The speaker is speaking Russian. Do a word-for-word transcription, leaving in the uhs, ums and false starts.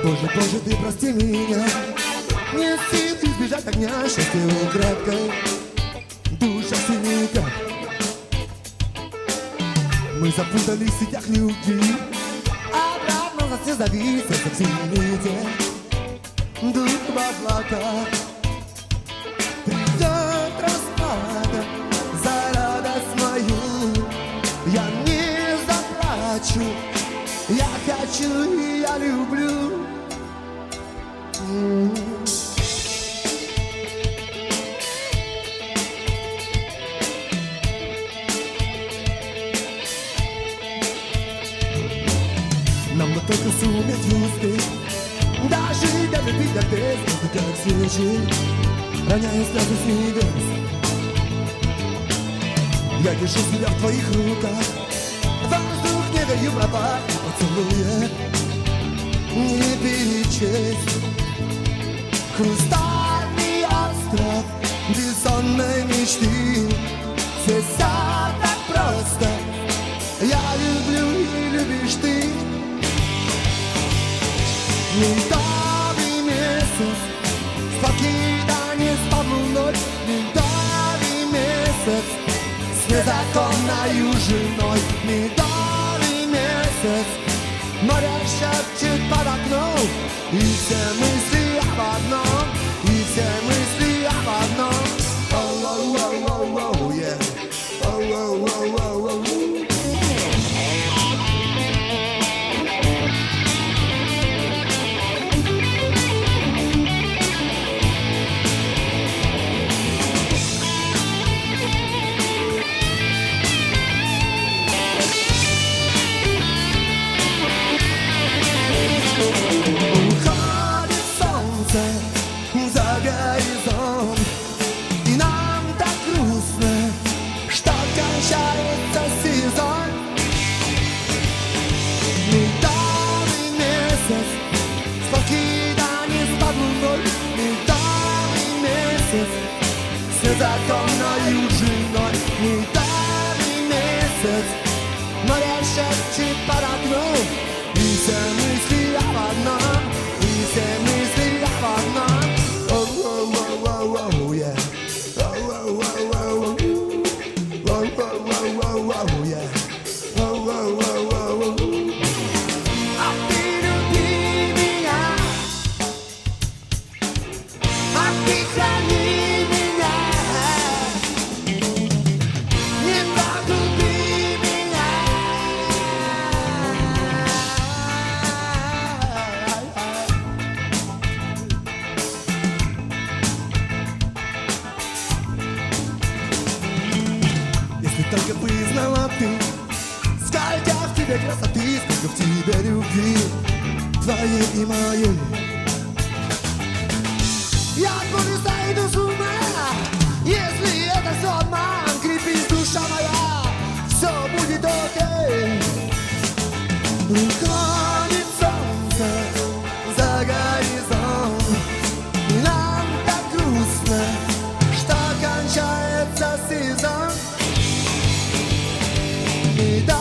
Боже, Боже, ты прости меня. Нет сил избежать огня, счастье украдкой, душа синяка. Мы запутались в сетях любви, обратно за все зависит, как сините, дух в облаках. Придет расплата за радость мою, я не заплачу, я хочу и я люблю. Нам бы только суметь успеть, дожить до любви до песни, как свечи, роняя слезы с небес. Я держу себя в твоих руках, воздух не даю пропасть, поцелуя не перечесть. Хрустальный остров бессонной мечты, здесь все так просто, я люблю и любишь ты. Медовый месяц, спокойно не спал ночь. Медовый месяц, с незаконною женой. Медовый месяц, море шепчет под окном, и все мысли об одном, и все мысли об одном. Оу-оу-оу-оу-оу, yeah. Оу-оу-оу-оу-оу. За горизонт, и нам так грустно, что кончается сезон. Медовый месяц, спокойно не спал луной. Медовый месяц, с незаконною женой. Медовый месяц, море шепчет под окном, и все мысли об одном, и все мысли об одном. Только бы знала ты, сколько в тебе красоты, сколько в тебе любви, твоей и моей. Я буду сойду с ума, если это все обман. Крепись, душа моя, все будет окей. Уходит солнце за горизонт, и нам так грустно, что кончается сезон. Me